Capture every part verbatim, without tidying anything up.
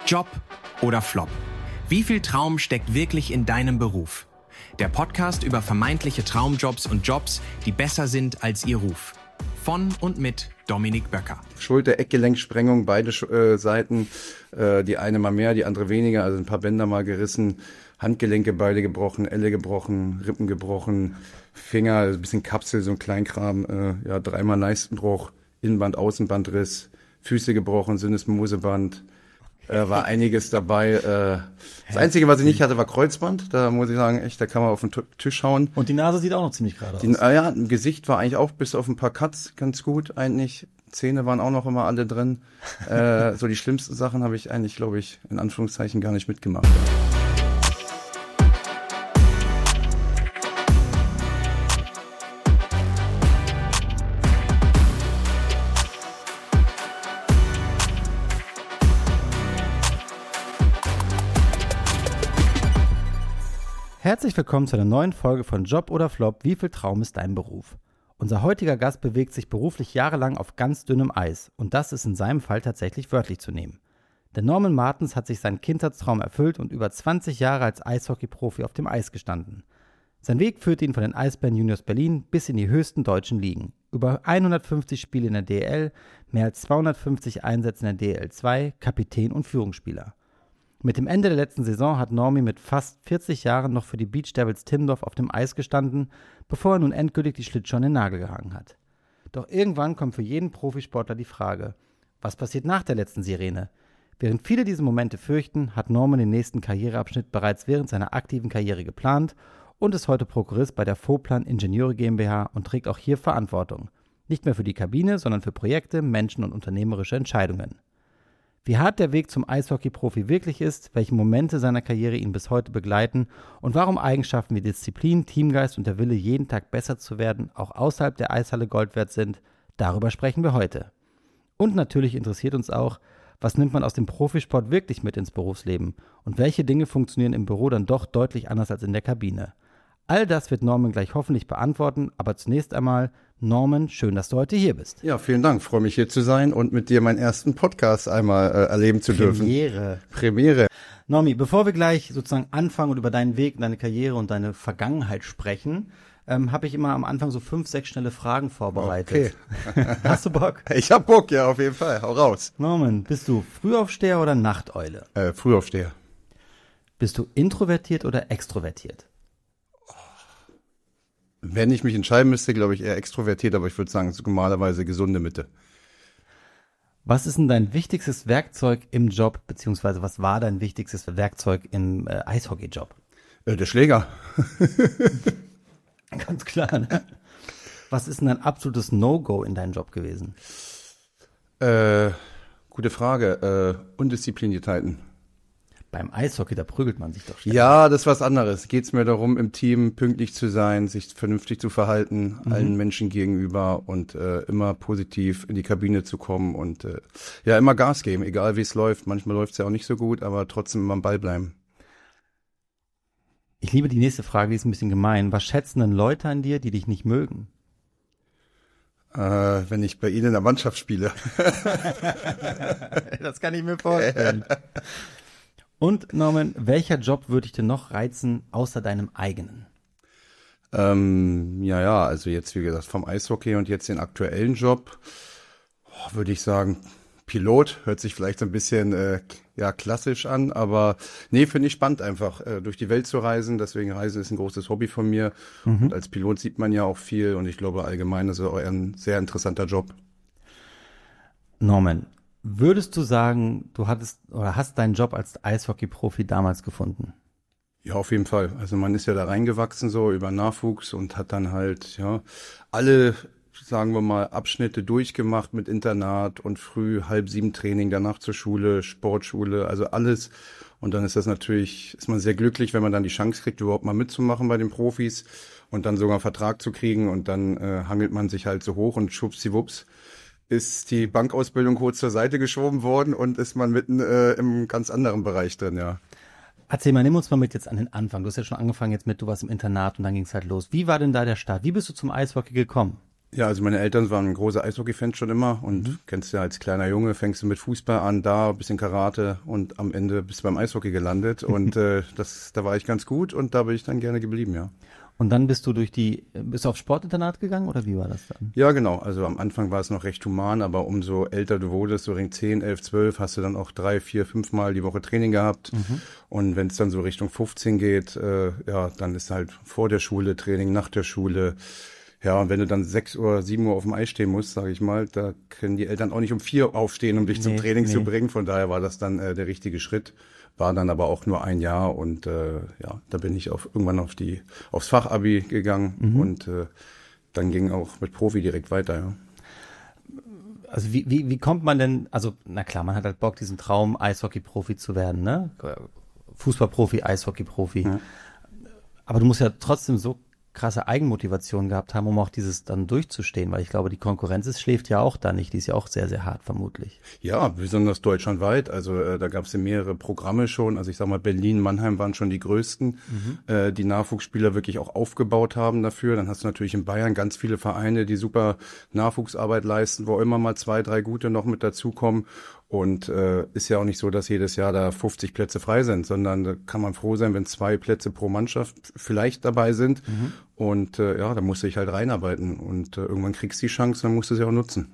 Job oder Flop? Wie viel Traum steckt wirklich in deinem Beruf? Der Podcast über vermeintliche Traumjobs und Jobs, die besser sind als ihr Ruf. Von und mit Dominik Böcker. Schulter-Eckgelenksprengung, beide äh, Seiten. Äh, die eine mal mehr, die andere weniger. Also ein paar Bänder mal gerissen. Handgelenke beide gebrochen, Elle gebrochen, Rippen gebrochen, Finger, ein bisschen Kapsel, so ein Kleinkram. Äh, ja, dreimal Leistenbruch, Innenband, Außenbandriss, Füße gebrochen, Syndesmoseband. Äh, war einiges dabei. Äh, das Einzige, was ich nicht hatte, war Kreuzband. Da muss ich sagen, echt, da kann man auf den T- Tisch hauen. Und die Nase sieht auch noch ziemlich gerade aus. Die, äh, ja, im Gesicht war eigentlich auch bis auf ein paar Cuts ganz gut eigentlich. Zähne waren auch noch immer alle drin. Äh, so die schlimmsten Sachen habe ich eigentlich, glaube ich, in Anführungszeichen gar nicht mitgemacht. Herzlich willkommen zu einer neuen Folge von Job oder Flop, wie viel Traum ist dein Beruf? Unser heutiger Gast bewegt sich beruflich jahrelang auf ganz dünnem Eis und das ist in seinem Fall tatsächlich wörtlich zu nehmen. Denn Norman Martens hat sich seinen Kindheitstraum erfüllt und über zwanzig Jahre als Eishockey-Profi auf dem Eis gestanden. Sein Weg führte ihn von den Eisbären Juniors Berlin bis in die höchsten deutschen Ligen. Über hundertfünfzig Spiele in der D E L, mehr als zweihundertfünfzig Einsätze in der D E L zwei, Kapitän und Führungsspieler. Mit dem Ende der letzten Saison hat Normi mit fast vierzig Jahren noch für die Beach Devils Timmendorf auf dem Eis gestanden, bevor er nun endgültig die Schlittschuhe an den Nagel gehangen hat. Doch irgendwann kommt für jeden Profisportler die Frage, was passiert nach der letzten Sirene? Während viele diese Momente fürchten, hat Norman den nächsten Karriereabschnitt bereits während seiner aktiven Karriere geplant und ist heute Prokurist bei der Voplan Ingenieure GmbH und trägt auch hier Verantwortung. Nicht mehr für die Kabine, sondern für Projekte, Menschen und unternehmerische Entscheidungen. Wie hart der Weg zum Eishockey-Profi wirklich ist, welche Momente seiner Karriere ihn bis heute begleiten und warum Eigenschaften wie Disziplin, Teamgeist und der Wille, jeden Tag besser zu werden, auch außerhalb der Eishalle Gold wert sind, darüber sprechen wir heute. Und natürlich interessiert uns auch, was nimmt man aus dem Profisport wirklich mit ins Berufsleben und welche Dinge funktionieren im Büro dann doch deutlich anders als in der Kabine. All das wird Norman gleich hoffentlich beantworten, aber zunächst einmal, Norman, schön, dass du heute hier bist. Ja, vielen Dank. Freue mich hier zu sein und mit dir meinen ersten Podcast einmal äh, erleben zu dürfen. Premiere. Premiere. Normi, bevor wir gleich sozusagen anfangen und über deinen Weg, deine Karriere und deine Vergangenheit sprechen, ähm, habe ich immer am Anfang so fünf, sechs schnelle Fragen vorbereitet. Okay. Hast du Bock? Ich hab Bock, ja, auf jeden Fall. Hau raus. Norman, bist du Frühaufsteher oder Nachteule? Äh, Frühaufsteher. Bist du introvertiert oder extrovertiert? Wenn ich mich entscheiden müsste, glaube ich eher extrovertiert, aber ich würde sagen, normalerweise gesunde Mitte. Was ist denn dein wichtigstes Werkzeug im Job, beziehungsweise was war dein wichtigstes Werkzeug im äh, Eishockey-Job? Äh, der Schläger. Ganz klar, ne? Was ist denn dein absolutes No-Go in deinem Job gewesen? Äh, gute Frage. Äh, Undiszipliniertheiten. Beim Eishockey, da prügelt man sich doch ständig. Ja, das ist was anderes. Geht's mir darum, im Team pünktlich zu sein, sich vernünftig zu verhalten, mhm. allen Menschen gegenüber und äh, immer positiv in die Kabine zu kommen und äh, ja, immer Gas geben, egal wie es läuft. Manchmal läuft's ja auch nicht so gut, aber trotzdem immer am Ball bleiben. Ich liebe die nächste Frage, die ist ein bisschen gemein. Was schätzen denn Leute an dir, die dich nicht mögen? Äh, wenn ich bei Ihnen in der Mannschaft spiele. Das kann ich mir vorstellen. Und Norman, welcher Job würde dich denn noch reizen, außer deinem eigenen? Ähm, ja, ja, also jetzt wie gesagt vom Eishockey und jetzt den aktuellen Job, oh, würde ich sagen, Pilot, hört sich vielleicht so ein bisschen äh, ja klassisch an, aber nee, finde ich spannend einfach, äh, durch die Welt zu reisen, deswegen Reisen ist ein großes Hobby von mir mhm. und als Pilot sieht man ja auch viel und ich glaube allgemein ist es auch ein sehr interessanter Job. Norman, würdest du sagen, du hattest oder hast deinen Job als Eishockey-Profi damals gefunden? Ja, auf jeden Fall. Also man ist ja da reingewachsen so über Nachwuchs und hat dann halt ja alle, sagen wir mal, Abschnitte durchgemacht mit Internat und früh halb sieben Training, danach zur Schule, Sportschule, also alles. Und dann ist das natürlich, ist man sehr glücklich, wenn man dann die Chance kriegt, überhaupt mal mitzumachen bei den Profis und dann sogar einen Vertrag zu kriegen und dann äh, hangelt man sich halt so hoch und schwuppsiwupps ist die Bankausbildung kurz zur Seite geschoben worden und ist man mitten äh, im ganz anderen Bereich drin, ja. Erzähl mal, nimm uns mal mit jetzt an den Anfang. Du hast ja schon angefangen jetzt mit, du warst im Internat und dann ging es halt los. Wie war denn da der Start? Wie bist du zum Eishockey gekommen? Ja, also meine Eltern waren große Eishockey-Fans schon immer und mhm. kennst ja als kleiner Junge, fängst du mit Fußball an, da ein bisschen Karate und am Ende bist du beim Eishockey gelandet und äh, das, da war ich ganz gut und da bin ich dann gerne geblieben, ja. Und dann bist du durch die, bist du aufs Sportinternat gegangen oder wie war das dann? Ja, genau. Also am Anfang war es noch recht human, aber umso älter du wurdest, so Ring zehn, elf, zwölf, hast du dann auch drei, vier, fünf Mal die Woche Training gehabt. Mhm. Und wenn es dann so Richtung fünfzehn geht, äh, ja, dann ist halt vor der Schule Training, nach der Schule. Ja, und wenn du dann sechs Uhr, sieben Uhr auf dem Eis stehen musst, sage ich mal, da können die Eltern auch nicht um vier aufstehen, um dich nee, zum Training nee. zu bringen. Von daher war das dann äh, der richtige Schritt. War dann aber auch nur ein Jahr und äh, ja, da bin ich auf, irgendwann auf die aufs Fachabi gegangen mhm. und äh, dann ging auch mit Profi direkt weiter, ja. Also wie, wie, wie kommt man denn, also na klar, man hat halt Bock, diesen Traum, Eishockey-Profi zu werden, ne? Fußballprofi, Eishockey-Profi. Ja. Aber du musst ja trotzdem so krasse Eigenmotivation gehabt haben, um auch dieses dann durchzustehen, weil ich glaube, die Konkurrenz ist, schläft ja auch da nicht, die ist ja auch sehr, sehr hart vermutlich. Ja, besonders deutschlandweit, also äh, da gab es ja mehrere Programme schon, also ich sag mal Berlin, Mannheim waren schon die größten, mhm. äh, die Nachwuchsspieler wirklich auch aufgebaut haben dafür, dann hast du natürlich in Bayern ganz viele Vereine, die super Nachwuchsarbeit leisten, wo immer mal zwei, drei gute noch mit dazukommen. Und äh, ist ja auch nicht so, dass jedes Jahr da fünfzig Plätze frei sind, sondern da kann man froh sein, wenn zwei Plätze pro Mannschaft vielleicht dabei sind. Mhm. Und äh, ja, da musst du dich halt reinarbeiten. Und äh, irgendwann kriegst du die Chance, dann musst du sie auch nutzen.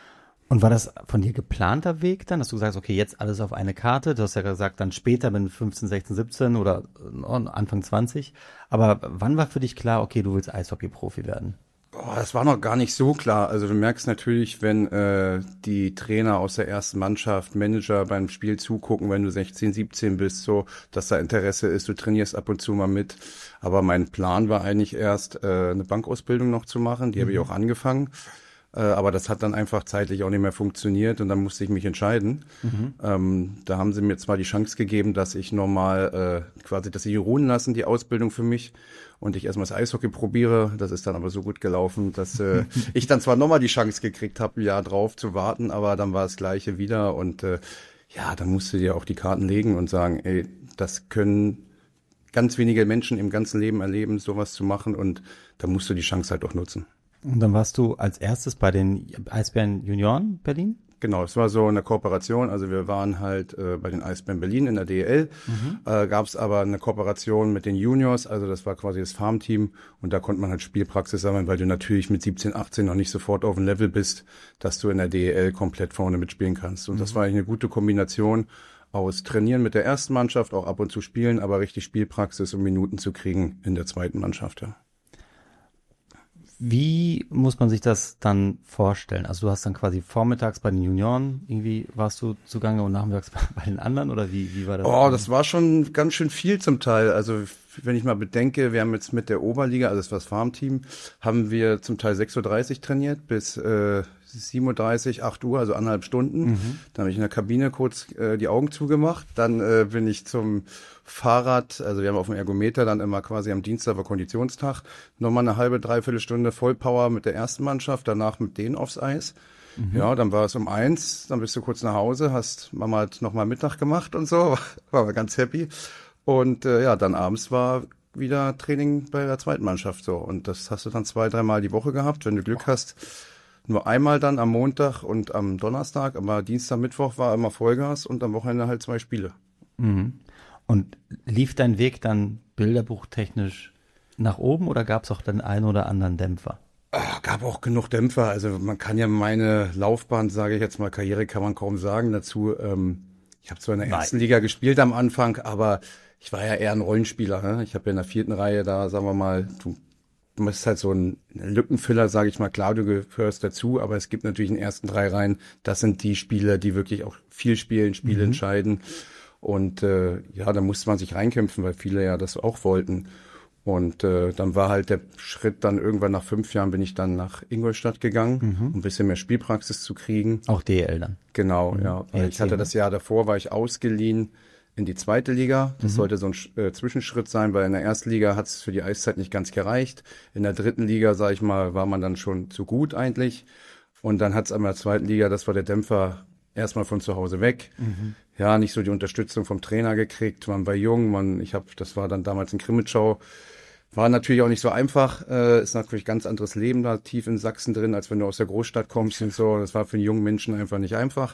Und war das von dir geplanter Weg dann, dass du sagst, okay, jetzt alles auf eine Karte? Du hast ja gesagt, dann später, wenn fünfzehn, sechzehn, siebzehn oder Anfang zwanzig. Aber wann war für dich klar, okay, du willst Eishockey-Profi werden? Oh, das war noch gar nicht so klar. Also du merkst natürlich, wenn äh, die Trainer aus der ersten Mannschaft, Manager beim Spiel zugucken, wenn du sechzehn, siebzehn bist, so, dass da Interesse ist. Du trainierst ab und zu mal mit. Aber mein Plan war eigentlich erst, äh, eine Bankausbildung noch zu machen. Die mhm. habe ich auch angefangen. Äh, aber das hat dann einfach zeitlich auch nicht mehr funktioniert und dann musste ich mich entscheiden. Mhm. Ähm, da haben sie mir zwar die Chance gegeben, dass ich nochmal äh, quasi, dass sie ruhen lassen, die Ausbildung für mich. Und ich erstmal das Eishockey probiere. Das ist dann aber so gut gelaufen, dass äh, ich dann zwar nochmal die Chance gekriegt habe, ein Jahr drauf zu warten, aber dann war das Gleiche wieder. Und äh, ja, dann musst du dir auch die Karten legen und sagen, ey, das können ganz wenige Menschen im ganzen Leben erleben, sowas zu machen. Und da musst du die Chance halt auch nutzen. Und dann warst du als erstes bei den Eisbären Junioren Berlin? Genau, es war so eine Kooperation, also wir waren halt äh, bei den Eisbären Berlin in der D E L, mhm. äh, gab es aber eine Kooperation mit den Juniors, also das war quasi das Farmteam und da konnte man halt Spielpraxis sammeln, weil du natürlich mit siebzehn, achtzehn noch nicht sofort auf dem Level bist, dass du in der D E L komplett vorne mitspielen kannst und mhm. das war eigentlich eine gute Kombination aus Trainieren mit der ersten Mannschaft, auch ab und zu spielen, aber richtig Spielpraxis, um Minuten zu kriegen in der zweiten Mannschaft, ja. Wie muss man sich das dann vorstellen? Also du hast dann quasi vormittags bei den Junioren, irgendwie warst du zugange und nachmittags bei den anderen oder wie, wie war das? Oh, das war schon ganz schön viel zum Teil. Also wenn ich mal bedenke, wir haben jetzt mit der Oberliga, also das war das Farmteam, haben wir zum Teil sechs Uhr dreißig trainiert bis äh, sieben Uhr dreißig, acht Uhr, also anderthalb Stunden. Mhm. Dann habe ich in der Kabine kurz äh, die Augen zugemacht. Dann äh, bin ich zum Fahrrad, also wir haben auf dem Ergometer dann immer quasi am Dienstag war Konditionstag, nochmal eine halbe, dreiviertel Stunde Vollpower mit der ersten Mannschaft, danach mit denen aufs Eis. Mhm. Ja, dann war es um eins, dann bist du kurz nach Hause, hast Mama hat nochmal Mittag gemacht und so, war wir ganz happy. Und äh, ja, dann abends war wieder Training bei der zweiten Mannschaft so. Und das hast du dann zwei, dreimal die Woche gehabt, wenn du Glück hast. Nur einmal dann am Montag und am Donnerstag, aber Dienstag, Mittwoch war immer Vollgas und am Wochenende halt zwei Spiele. Mhm. Und lief dein Weg dann bilderbuchtechnisch nach oben oder gab es auch den einen oder anderen Dämpfer? Ach, gab auch genug Dämpfer. Also man kann ja meine Laufbahn, sage ich jetzt mal, Karriere kann man kaum sagen dazu. Ähm, ich habe zwar in der Nein. ersten Liga gespielt am Anfang, aber ich war ja eher ein Rollenspieler. Ne? Ich habe ja in der vierten Reihe da, sagen wir mal, du Du bist halt so ein Lückenfüller, sage ich mal. Klar, du gehörst dazu, aber es gibt natürlich in den ersten drei Reihen, das sind die Spieler, die wirklich auch viel spielen, Spiele mhm. entscheiden. Und äh, ja, da musste man sich reinkämpfen, weil viele ja das auch wollten. Und äh, dann war halt der Schritt dann irgendwann nach fünf Jahren bin ich dann nach Ingolstadt gegangen, mhm. um ein bisschen mehr Spielpraxis zu kriegen. Auch D E L dann? Genau, mhm. ja. Weil ich hatte das Jahr davor, war ich ausgeliehen in die zweite Liga. Das mhm. sollte so ein äh, Zwischenschritt sein, weil in der ersten Liga hat es für die Eiszeit nicht ganz gereicht. In der dritten Liga, sag ich mal, war man dann schon zu gut eigentlich. Und dann hat es in der zweiten Liga, das war der Dämpfer, erstmal von zu Hause weg. Mhm. Ja, nicht so die Unterstützung vom Trainer gekriegt. Man war jung, man, ich habe, das war dann damals in Krimitschau. War natürlich auch nicht so einfach, äh, ist natürlich ganz anderes Leben da tief in Sachsen drin, als wenn du aus der Großstadt kommst und so. Das war für einen jungen Menschen einfach nicht einfach.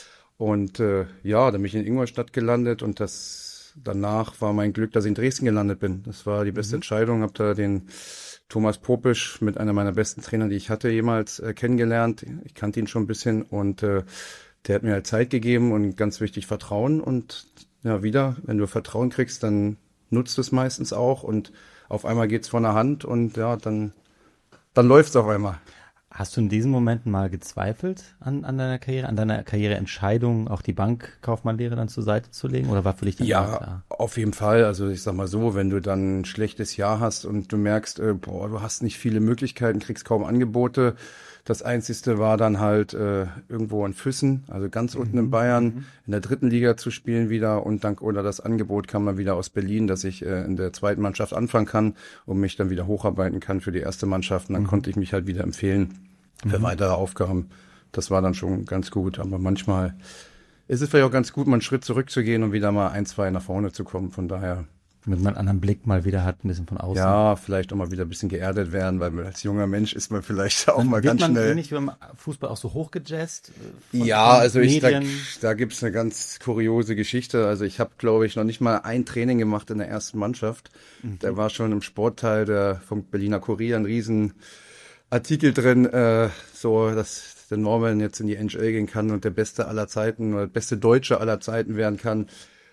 Und äh, ja, dann bin ich in Ingolstadt gelandet und das danach war mein Glück, dass ich in Dresden gelandet bin. Das war die beste mhm. Entscheidung. Hab da den Thomas Popisch mit einer meiner besten Trainer, die ich hatte, jemals äh, kennengelernt. Ich kannte ihn schon ein bisschen und äh, der hat mir halt Zeit gegeben und ganz wichtig Vertrauen. Und ja, wieder, wenn du Vertrauen kriegst, dann nutzt du es meistens auch und auf einmal geht's von der Hand und ja, dann, dann läuft's auf einmal. Hast du in diesen Momenten mal gezweifelt an, an deiner Karriere, an deiner Karriereentscheidung, auch die Bankkaufmannlehre dann zur Seite zu legen? Oder war für dich dann ja, klar? Auf jeden Fall. Also ich sag mal so, wenn du dann ein schlechtes Jahr hast und du merkst, äh, boah, du hast nicht viele Möglichkeiten, kriegst kaum Angebote. Das Einzigste war dann halt äh, irgendwo in Füssen, also ganz unten in Bayern, mhm. in der dritten Liga zu spielen wieder und dank oder das Angebot kam dann wieder aus Berlin, dass ich äh, in der zweiten Mannschaft anfangen kann und mich dann wieder hocharbeiten kann für die erste Mannschaft. Und dann mhm. konnte ich mich halt wieder empfehlen für mhm. weitere Aufgaben. Das war dann schon ganz gut, aber manchmal ist es vielleicht auch ganz gut, mal einen Schritt zurückzugehen und wieder mal ein, zwei nach vorne zu kommen. Von daher... Damit man einen anderen Blick mal wieder hat, ein bisschen von außen. Ja, vielleicht auch mal wieder ein bisschen geerdet werden, weil als junger Mensch ist man vielleicht auch dann mal ganz man schnell. Nicht beim Fußball auch so hochgejazzt? Ja, also ich, da, da gibt's eine ganz kuriose Geschichte. Also ich habe, glaube ich, noch nicht mal ein Training gemacht in der ersten Mannschaft. Mhm. Da war schon im Sportteil der vom Berliner Kurier ein riesen Artikel drin, äh, so dass der Norman jetzt in die N H L gehen kann und der Beste aller Zeiten oder der beste Deutsche aller Zeiten werden kann.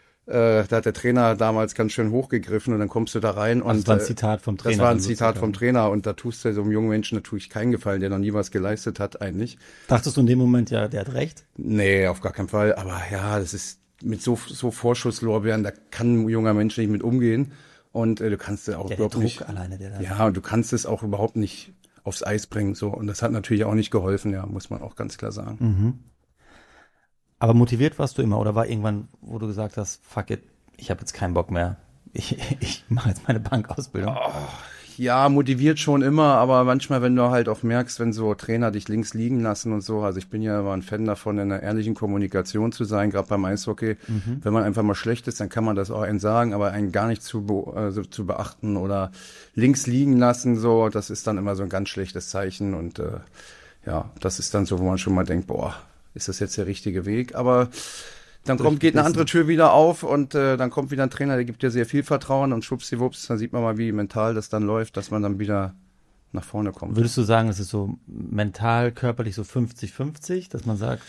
Äh, da hat der Trainer damals ganz schön hochgegriffen und dann kommst du da rein. Und das war ein Zitat vom Trainer. Das war ein Zitat vom Trainer und da tust du so einem jungen Menschen natürlich keinen Gefallen, der noch nie was geleistet hat eigentlich. Dachtest du in dem Moment, ja, der hat recht? Nee, auf gar keinen Fall. Aber ja, das ist mit so, so Vorschusslorbeeren, da kann ein junger Mensch nicht mit umgehen und äh, du kannst es auch ja, überhaupt der Druck nicht. Alleine, der da ja, und du kannst es auch überhaupt nicht aufs Eis bringen so und das hat natürlich auch nicht geholfen, ja, muss man auch ganz klar sagen. Mhm. Aber motiviert warst du immer oder war irgendwann, wo du gesagt hast, fuck it, ich habe jetzt keinen Bock mehr. Ich, ich mache jetzt meine Bankausbildung. Oh, ja, motiviert schon immer, aber manchmal, wenn du halt auch merkst, wenn so Trainer dich links liegen lassen und so, also ich bin ja immer ein Fan davon, in einer ehrlichen Kommunikation zu sein, gerade beim Eishockey. Mhm. Wenn man einfach mal schlecht ist, dann kann man das auch einen sagen, aber einen gar nicht zu, be- also zu beachten oder links liegen lassen, so, das ist dann immer so ein ganz schlechtes Zeichen und äh, ja, das ist dann so, wo man schon mal denkt, boah, ist das jetzt der richtige Weg? Aber dann kommt, geht eine andere Tür wieder auf und äh, dann kommt wieder ein Trainer, der gibt dir sehr viel Vertrauen und schwuppsdiwupps, dann sieht man mal, wie mental das dann läuft, dass man dann wieder nach vorne kommt. Würdest du sagen, es ist so mental, körperlich so fünfzig fünfzig, dass man sagt?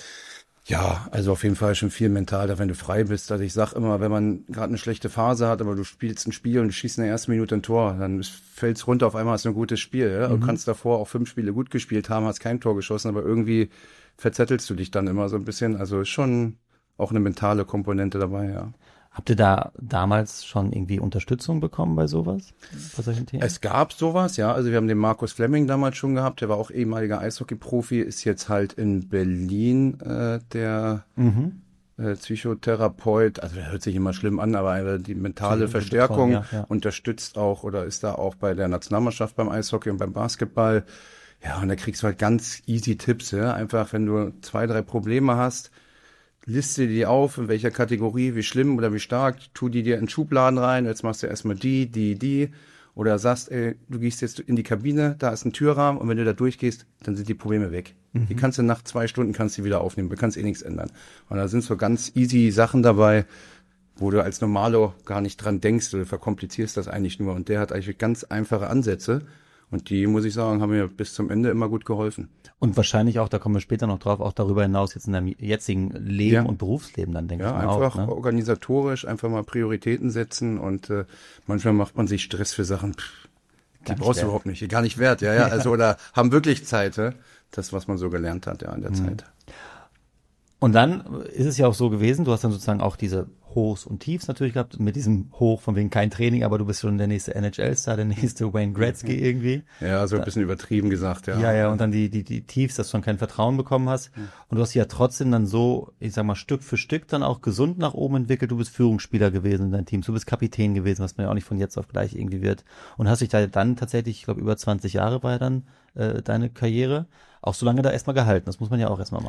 Ja, also auf jeden Fall schon viel mental, da wenn du frei bist. Also ich sag immer, wenn man gerade eine schlechte Phase hat, aber du spielst ein Spiel und du schießt in der ersten Minute ein Tor, dann fällt's runter, auf einmal hast du ein gutes Spiel. Ja? Mhm. Du kannst davor auch fünf Spiele gut gespielt haben, hast kein Tor geschossen, aber irgendwie verzettelst du dich dann immer so ein bisschen. Also ist schon auch eine mentale Komponente dabei, ja. Habt ihr da damals schon irgendwie Unterstützung bekommen bei sowas? Bei solchen Themen? Es gab sowas, ja. Also wir haben den Markus Fleming damals schon gehabt. Der war auch ehemaliger Eishockey-Profi, ist jetzt halt in Berlin äh, der mhm. äh, Psychotherapeut. Also der hört sich immer schlimm an, aber die mentale Verstärkung ja, ja. unterstützt auch oder ist da auch bei der Nationalmannschaft beim Eishockey und beim Basketball. Ja, und da kriegst du halt ganz easy Tipps, ja. Einfach, wenn du zwei, drei Probleme hast, liste die auf, in welcher Kategorie, wie schlimm oder wie stark, tu die dir in Schubladen rein, jetzt machst du erstmal die, die, die, oder sagst, ey, du gehst jetzt in die Kabine, da ist ein Türrahmen und wenn du da durchgehst, dann sind die Probleme weg. Mhm. Die kannst du nach zwei Stunden kannst du wieder aufnehmen, du kannst eh nichts ändern. Und da sind so ganz easy Sachen dabei, wo du als Normalo gar nicht dran denkst, du verkomplizierst das eigentlich nur und der hat eigentlich ganz einfache Ansätze. Und die, muss ich sagen, haben mir bis zum Ende immer gut geholfen. Und wahrscheinlich auch, da kommen wir später noch drauf, auch darüber hinaus jetzt in deinem jetzigen Leben ja. und Berufsleben dann, denke ja, ich mal einfach auch. Ne? Organisatorisch, einfach mal Prioritäten setzen und äh, manchmal macht man sich Stress für Sachen, pff, die brauchst du überhaupt nicht, gar nicht wert, ja, ja, also oder haben wirklich Zeit, ja? Das, was man so gelernt hat, ja, in der mhm. Zeit. Und dann ist es ja auch so gewesen, du hast dann sozusagen auch diese Hochs und Tiefs natürlich gehabt, mit diesem Hoch von wegen kein Training, aber du bist schon der nächste N H L-Star, der nächste Wayne Gretzky irgendwie. Ja, so ein bisschen übertrieben gesagt, ja. Ja, ja, und dann die, die, die Tiefs, dass du dann kein Vertrauen bekommen hast. Und du hast dich ja trotzdem dann so, ich sag mal, Stück für Stück dann auch gesund nach oben entwickelt. Du bist Führungsspieler gewesen in deinem Team, du bist Kapitän gewesen, was man ja auch nicht von jetzt auf gleich irgendwie wird. Und hast dich da dann tatsächlich, ich glaube, über zwanzig Jahre war ja dann äh, deine Karriere, auch so lange da erstmal gehalten. Das muss man ja auch erstmal machen.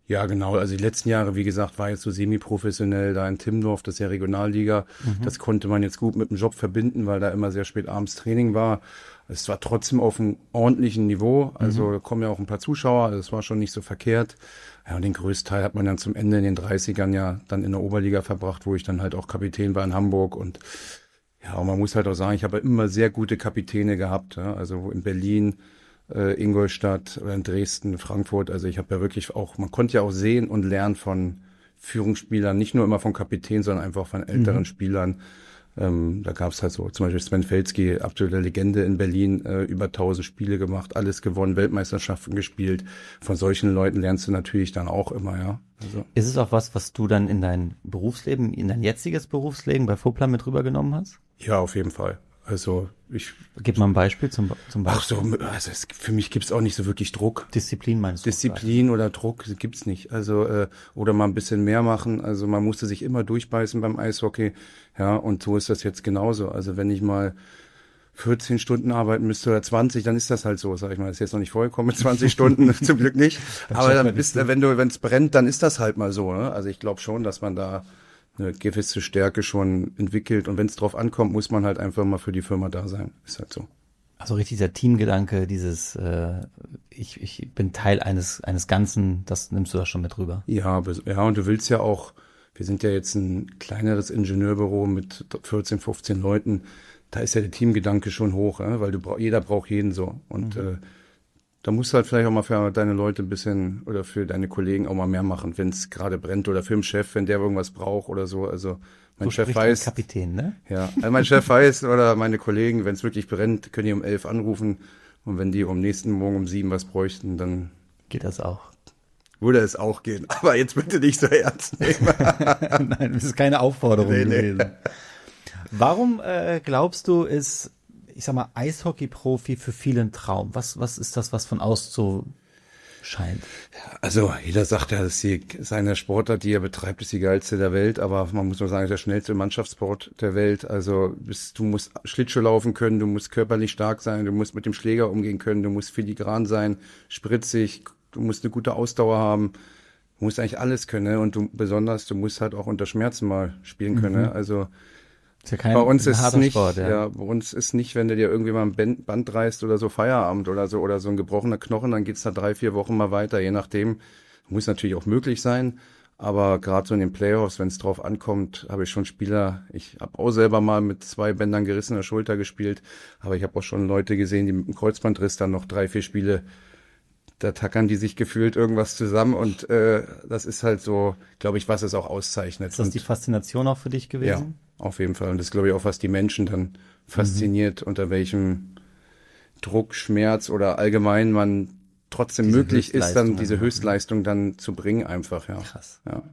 Ja, genau. Also die letzten Jahre, wie gesagt, war jetzt so semi-professionell da in Timmendorf, das ist ja Regionalliga. Mhm. Das konnte man jetzt gut mit dem Job verbinden, weil da immer sehr spät abends Training war. Es war trotzdem auf einem ordentlichen Niveau. Also mhm. kommen ja auch ein paar Zuschauer. Also es war schon nicht so verkehrt. Ja, und den größten Teil hat man dann zum Ende in den dreißigern ja dann in der Oberliga verbracht, wo ich dann halt auch Kapitän war in Hamburg. Und ja, und man muss halt auch sagen, ich habe immer sehr gute Kapitäne gehabt. Ja? Also in Berlin, äh, Ingolstadt oder in Dresden, Frankfurt. Also ich habe ja wirklich auch, man konnte ja auch sehen und lernen von Führungsspielern, nicht nur immer von Kapitän, sondern einfach von älteren mhm. Spielern. Ähm, da gab es halt so zum Beispiel Sven Felski, absolute Legende in Berlin, äh, über tausend Spiele gemacht, alles gewonnen, Weltmeisterschaften gespielt. Von solchen Leuten lernst du natürlich dann auch immer, ja. Also. Ist es auch was, was du dann in dein Berufsleben, in dein jetziges Berufsleben bei Foplan mit rübergenommen hast? Ja, auf jeden Fall. Also ich. Gib mal ein Beispiel zum, zum Beispiel. Ach so, also es, für mich gibt's auch nicht so wirklich Druck. Disziplin meinst du? Disziplin oder Druck gibt's nicht. Also äh, oder mal ein bisschen mehr machen. Also man musste sich immer durchbeißen beim Eishockey. Ja, und so ist das jetzt genauso. Also wenn ich mal vierzehn Stunden arbeiten müsste oder zwanzig, dann ist das halt so, sag ich mal. Das ist jetzt noch nicht vorgekommen mit zwanzig Stunden, zum Glück nicht. Aber dann bist, wenn du, wenn es brennt, dann ist das halt mal so. Ne? Also ich glaube schon, dass man da eine gewisse Stärke schon entwickelt. Und wenn es drauf ankommt, muss man halt einfach mal für die Firma da sein. Ist halt so. Also richtig dieser Teamgedanke, dieses äh, ich, ich bin Teil eines eines Ganzen, das nimmst du da schon mit rüber. Ja, ja, und du willst ja auch, wir sind ja jetzt ein kleineres Ingenieurbüro mit vierzehn, fünfzehn Leuten, da ist ja der Teamgedanke schon hoch, ja? Weil du bra- jeder braucht jeden so. Und mhm. äh, da musst du halt vielleicht auch mal für deine Leute ein bisschen oder für deine Kollegen auch mal mehr machen, wenn es gerade brennt oder für den Chef, wenn der irgendwas braucht oder so. Also mein so Chef weiß. Kapitän, ne? Ja, also mein Chef weiß oder meine Kollegen, wenn es wirklich brennt, können die um elf anrufen und wenn die um nächsten Morgen um sieben was bräuchten, dann geht das auch. Würde es auch gehen. Aber jetzt bitte nicht so ernst nehmen. Nein, das ist keine Aufforderung nee, gewesen. Nee. Warum äh, glaubst du, ist, ich sag mal, Eishockey-Profi für viele ein Traum? Was, was ist das, was von außen so scheint? Also jeder sagt ja, dass die, seine Sportart, die er betreibt, ist die geilste der Welt, aber man muss nur sagen, der schnellste Mannschaftssport der Welt. Also bist, du musst Schlittschuh laufen können, du musst körperlich stark sein, du musst mit dem Schläger umgehen können, du musst filigran sein, spritzig, du musst eine gute Ausdauer haben, du musst eigentlich alles können und du besonders, du musst halt auch unter Schmerzen mal spielen können. Mhm. Also ist ja kein, bei uns ist es nicht, Sport, ja. ja, bei uns ist nicht, wenn du dir irgendwie mal ein Band, Band reißt oder so Feierabend oder so oder so ein gebrochener Knochen, dann geht's da drei, vier Wochen mal weiter, je nachdem. Muss natürlich auch möglich sein, aber gerade so in den Playoffs, wenn es drauf ankommt, habe ich schon Spieler, ich habe auch selber mal mit zwei Bändern gerissener Schulter gespielt, aber ich habe auch schon Leute gesehen, die mit einem Kreuzbandriss dann noch drei, vier Spiele, da tackern die sich gefühlt irgendwas zusammen und äh, das ist halt so, glaube ich, was es auch auszeichnet. Ist das und, die Faszination auch für dich gewesen? Ja, auf jeden Fall. Und das glaube ich auch, was die Menschen dann fasziniert, mhm. unter welchem Druck, Schmerz oder allgemein man trotzdem diese möglich ist, dann diese Höchstleistung dann zu bringen einfach, ja. Krass. Ja.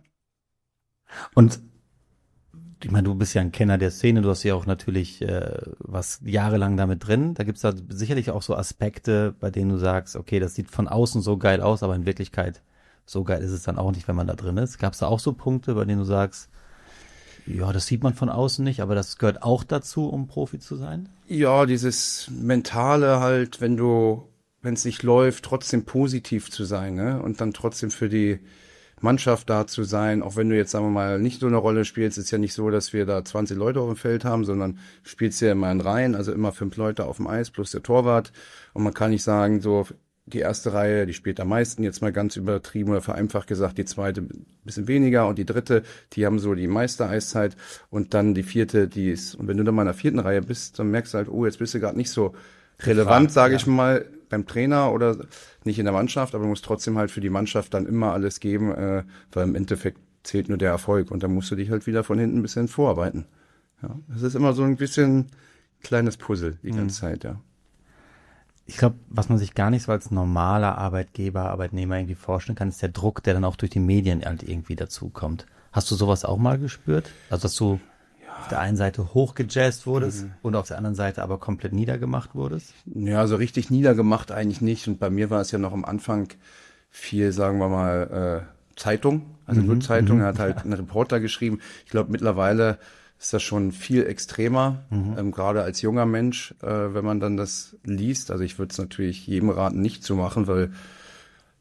Und ich meine, du bist ja ein Kenner der Szene, du hast ja auch natürlich äh, was jahrelang damit drin. Da gibt's da sicherlich auch so Aspekte, bei denen du sagst, okay, das sieht von außen so geil aus, aber in Wirklichkeit so geil ist es dann auch nicht, wenn man da drin ist. Gab's da auch so Punkte, bei denen du sagst, ja, das sieht man von außen nicht, aber das gehört auch dazu, um Profi zu sein? Ja, dieses Mentale halt, wenn du, wenn es nicht läuft, trotzdem positiv zu sein, ne? Und dann trotzdem für die Mannschaft da zu sein, auch wenn du jetzt, sagen wir mal, nicht so eine Rolle spielst, ist ja nicht so, dass wir da zwanzig Leute auf dem Feld haben, sondern spielst ja immer in Reihen, also immer fünf Leute auf dem Eis plus der Torwart. Und man kann nicht sagen, so die erste Reihe, die spielt am meisten, jetzt mal ganz übertrieben oder vereinfacht gesagt, die zweite ein bisschen weniger und die dritte, die haben so die meiste Eiszeit und dann die vierte, die ist, und wenn du dann mal in der vierten Reihe bist, dann merkst du halt, oh, jetzt bist du gerade nicht so relevant, sage ich mal, beim Trainer oder nicht in der Mannschaft, aber du musst trotzdem halt für die Mannschaft dann immer alles geben, äh, weil im Endeffekt zählt nur der Erfolg und dann musst du dich halt wieder von hinten ein bisschen vorarbeiten. Ja, das ist immer so ein bisschen kleines Puzzle die ganze mhm. Zeit, ja. Ich glaube, was man sich gar nicht so als normaler Arbeitgeber, Arbeitnehmer irgendwie vorstellen kann, ist der Druck, der dann auch durch die Medien halt irgendwie dazu kommt. Hast du sowas auch mal gespürt? Also, dass du auf der einen Seite hochgejazzt wurdest mhm. und auf der anderen Seite aber komplett niedergemacht wurdest? Ja, so richtig niedergemacht eigentlich nicht. Und bei mir war es ja noch am Anfang viel, sagen wir mal, äh, Zeitung. Also mhm. nur Zeitung. Er hat halt einen Reporter geschrieben. Ich glaube, mittlerweile ist das schon viel extremer, mhm. ähm, gerade als junger Mensch, äh, wenn man dann das liest. Also ich würde es natürlich jedem raten, nicht zu machen, weil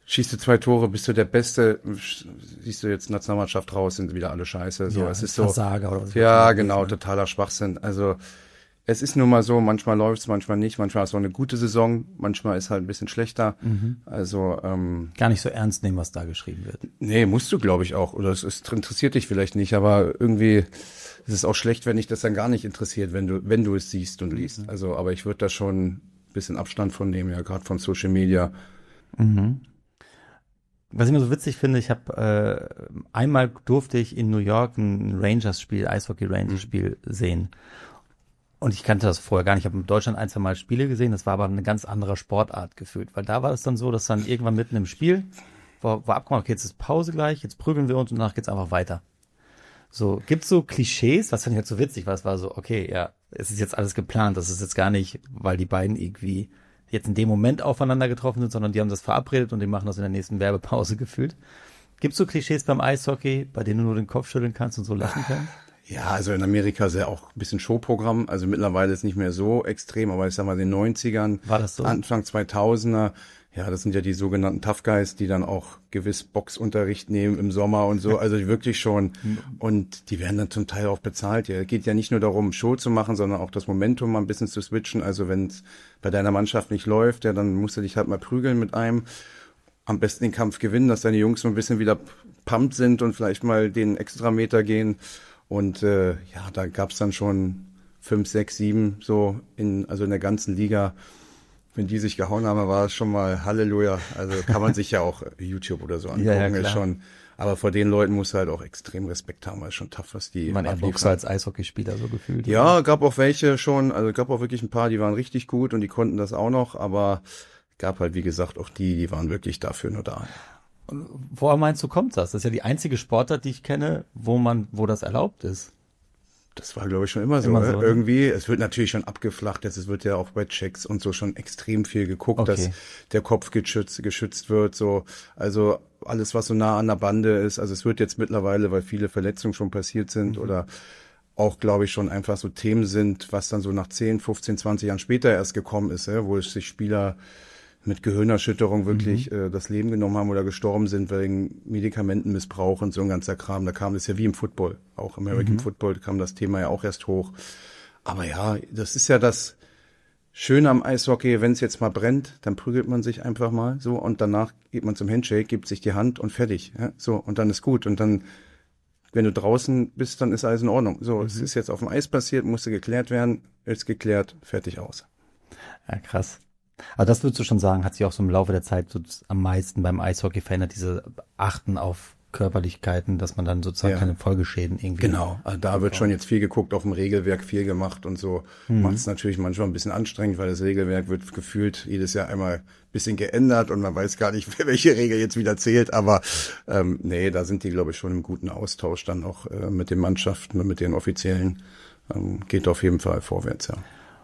schießt du zwei Tore, bist du der Beste, siehst du jetzt Nationalmannschaft raus, sind wieder alle scheiße. So, ja, es ist so. Versager oder was. Ja, genau, ne? Totaler Schwachsinn. Also es ist nun mal so, manchmal läuft's, manchmal nicht, manchmal ist auch eine gute Saison, manchmal ist halt ein bisschen schlechter. Mhm. Also ähm, gar nicht so ernst nehmen, was da geschrieben wird. Nee, musst du, glaube ich, auch. Oder es, es interessiert dich vielleicht nicht, aber irgendwie ist es auch schlecht, wenn dich das dann gar nicht interessiert, wenn du, wenn du es siehst und liest. Mhm. Also, aber ich würde da schon ein bisschen Abstand von nehmen, ja, gerade von Social Media. Mhm. Was ich mir so witzig finde, ich habe äh, einmal durfte ich in New York ein Rangers-Spiel, Eishockey-Rangers-Spiel mhm. sehen. Und ich kannte das vorher gar nicht. Ich habe in Deutschland ein, zwei Mal Spiele gesehen, das war aber eine ganz andere Sportart gefühlt. Weil da war es dann so, dass dann irgendwann mitten im Spiel war, war abgemacht, okay, jetzt ist Pause gleich, jetzt prügeln wir uns und danach geht's einfach weiter. So, gibt's so Klischees, was fand ich halt so witzig, weil es war so, okay, ja, es ist jetzt alles geplant, das ist jetzt gar nicht, weil die beiden irgendwie jetzt in dem Moment aufeinander getroffen sind, sondern die haben das verabredet und die machen das in der nächsten Werbepause gefühlt. Gibt's so Klischees beim Eishockey, bei denen du nur den Kopf schütteln kannst und so lachen kannst? Ja, also in Amerika ist ja auch ein bisschen Showprogramm, also mittlerweile ist nicht mehr so extrem, aber ich sag mal in den neunzigern, war das so? Anfang zweitausender, ja, das sind ja die sogenannten Tough Guys, die dann auch gewiss Boxunterricht nehmen im Sommer und so, also wirklich schon. Und die werden dann zum Teil auch bezahlt. Ja, geht ja nicht nur darum, Show zu machen, sondern auch das Momentum mal ein bisschen zu switchen. Also wenn es bei deiner Mannschaft nicht läuft, ja, dann musst du dich halt mal prügeln mit einem. Am besten den Kampf gewinnen, dass deine Jungs so ein bisschen wieder pumped sind und vielleicht mal den Extrameter gehen. Und äh, ja, da gab's dann schon fünf, sechs, sieben so in, also in der ganzen Liga. Wenn die sich gehauen haben, war es schon mal Halleluja. Also kann man sich ja auch YouTube oder so angucken. Ja, ja, ist schon, aber vor den Leuten musst du halt auch extrem Respekt haben, weil es schon tough, was die man abliefern. Boxer als Eishockeyspieler so gefühlt. Ja, oder? Gab auch welche schon, also gab auch wirklich ein paar, die waren richtig gut und die konnten das auch noch, aber gab halt, wie gesagt, auch die, die waren wirklich dafür nur da. Und woher meinst du, kommt das? Das ist ja die einzige Sportart, die ich kenne, wo man, wo das erlaubt ist. Das war, glaube ich, schon immer so. Immer ne? so, Irgendwie, es wird natürlich schon abgeflacht, jetzt, es wird ja auch bei Checks und so schon extrem viel geguckt, Okay. dass der Kopf geschützt, geschützt wird, so. Also alles, was so nah an der Bande ist, also es wird jetzt mittlerweile, weil viele Verletzungen schon passiert sind Mhm. oder auch, glaube ich, schon einfach so Themen sind, was dann so nach zehn, fünfzehn, zwanzig Jahren später erst gekommen ist, ja, wo es sich Spieler mit Gehirnerschütterung wirklich äh, das Leben genommen haben oder gestorben sind wegen Medikamentenmissbrauch und so ein ganzer Kram. Da kam das ja wie im Football, auch American Mhm. Football kam das Thema ja auch erst hoch. Aber ja, das ist ja das Schöne am Eishockey, wenn es jetzt mal brennt, dann prügelt man sich einfach mal so und danach geht man zum Handshake, gibt sich die Hand und fertig. Ja? So, und dann ist gut. Und dann, wenn du draußen bist, dann ist alles in Ordnung. So, Mhm. es ist jetzt auf dem Eis passiert, musste geklärt werden, ist geklärt, fertig aus. Ja, krass. Aber das würdest du schon sagen, hat sich auch so im Laufe der Zeit so am meisten beim Eishockey verändert, diese Achten auf Körperlichkeiten, dass man dann sozusagen Ja. keine Folgeschäden irgendwie. Genau, also da wird schon jetzt viel geguckt, auf dem Regelwerk viel gemacht und so. Mhm. Macht es natürlich manchmal ein bisschen anstrengend, weil das Regelwerk wird gefühlt jedes Jahr einmal ein bisschen geändert und man weiß gar nicht, welche Regel jetzt wieder zählt. Aber ähm, nee, da sind die, glaube ich, schon im guten Austausch dann auch äh, mit den Mannschaften und mit den Offiziellen. Ähm, geht auf jeden Fall vorwärts, ja.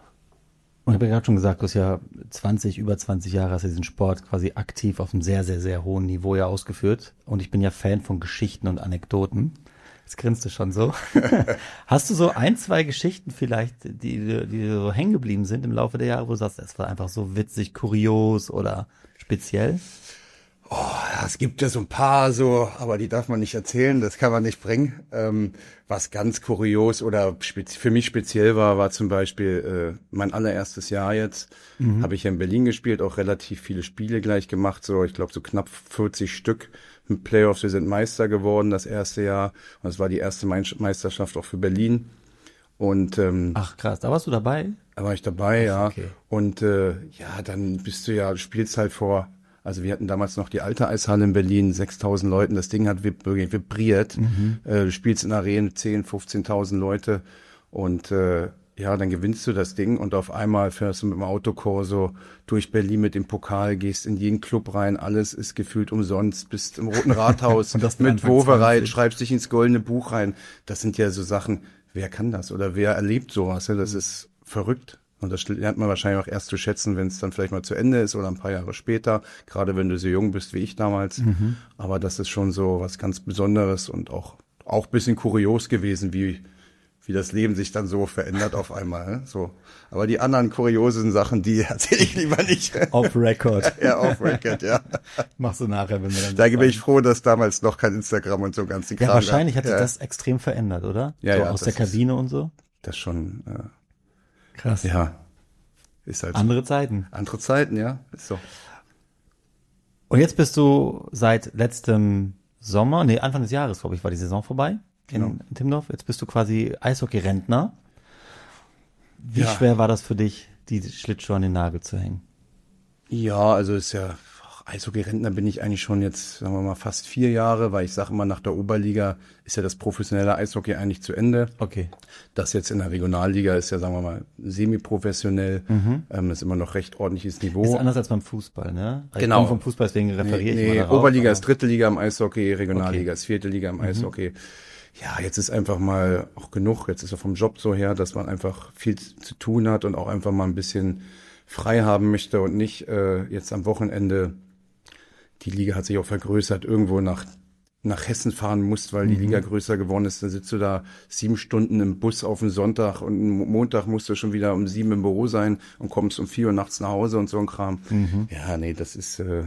Und ich habe ja gerade schon gesagt, du hast ja zwanzig, über zwanzig Jahre hast du diesen Sport quasi aktiv auf einem sehr, sehr, sehr hohen Niveau ja ausgeführt. Und ich bin ja Fan von Geschichten und Anekdoten. Jetzt grinst du schon so. Hast du so ein, zwei Geschichten vielleicht, die, die so hängen geblieben sind im Laufe der Jahre, wo du sagst, das war einfach so witzig, kurios oder speziell? Oh, ja, es gibt ja so ein paar so, aber die darf man nicht erzählen, das kann man nicht bringen. Ähm, was ganz kurios oder spezi- für mich speziell war, war zum Beispiel äh, mein allererstes Jahr jetzt. Mhm. Habe ich ja in Berlin gespielt, auch relativ viele Spiele gleich gemacht, so ich glaube so knapp vierzig Stück mit Playoffs. Wir sind Meister geworden das erste Jahr und es war die erste Meisterschaft auch für Berlin. Und ähm, Ach krass, da warst du dabei? Da war ich dabei, Ach, ja. okay. Und äh, ja, dann bist du ja, du spielst halt vor. Also wir hatten damals noch die alte Eishalle in Berlin, sechstausend Leuten. Das Ding hat vibriert. Mhm. Äh, du spielst in Arenen zehn, fünfzehntausend Leute. Und äh, ja, dann gewinnst du das Ding und auf einmal fährst du mit dem Autokorso durch Berlin mit dem Pokal, gehst in jeden Club rein, alles ist gefühlt umsonst, bist im Roten Rathaus Und das mit Anfang Wovereit, zwanzig. schreibst dich ins Goldene Buch rein. Das sind ja so Sachen, wer kann das oder wer erlebt sowas? Ja? Das ist verrückt. Und das lernt man wahrscheinlich auch erst zu schätzen, wenn es dann vielleicht mal zu Ende ist oder ein paar Jahre später, gerade wenn du so jung bist wie ich damals. Mhm. Aber das ist schon so was ganz Besonderes und auch auch bisschen kurios gewesen, wie wie das Leben sich dann so verändert auf einmal. Ne? So. Aber die anderen kuriosen Sachen, die erzähle ich lieber nicht. Off Record. Ja, off Record, ja. Machst du nachher, wenn wir dann. Da bin ich froh, dass damals noch kein Instagram und so ganz die Ja, Kram wahrscheinlich gab. hat sich ja. das extrem verändert, oder? Ja, so ja, aus das der Kabine ist, und so. Das schon, äh, Krass. ja, ist halt Andere Zeiten. andere Zeiten, ja, ist so. Und jetzt bist du seit letztem Sommer, nee, Anfang des Jahres, glaube ich, war die Saison vorbei in, Genau. in Timmendorf. Jetzt bist du quasi Eishockey-Rentner. Wie Ja. schwer war das für dich, die Schlittschuhe an den Nagel zu hängen? Ja, also ist ja, ach, Eishockey-Rentner bin ich eigentlich schon jetzt, sagen wir mal, fast vier Jahre, weil ich sage immer, nach der Oberliga ist ja das professionelle Eishockey eigentlich zu Ende. Okay. Das jetzt in der Regionalliga ist ja, sagen wir mal, semi-professionell. Mhm. Ähm, ist immer noch recht ordentliches Ist Niveau. anders als beim Fußball, ne? Weil Genau. Ich komme vom Fußball, deswegen referiere Nee, ich mal nee, darauf. Oberliga aber- ist dritte Liga im Eishockey, Regionalliga Okay. ist vierte Liga im Eishockey. Ja, jetzt ist einfach mal auch genug. Jetzt ist er vom Job so her, dass man einfach viel zu tun hat und auch einfach mal ein bisschen frei haben möchte und nicht äh, jetzt am Wochenende, die Liga hat sich auch vergrößert, irgendwo nach nach Hessen fahren musst, weil die Liga größer geworden ist. Dann sitzt du da sieben Stunden im Bus auf den Sonntag und am Montag musst du schon wieder um sieben im Büro sein und kommst um vier Uhr nachts nach Hause und so ein Kram. Ja, nee, das ist äh,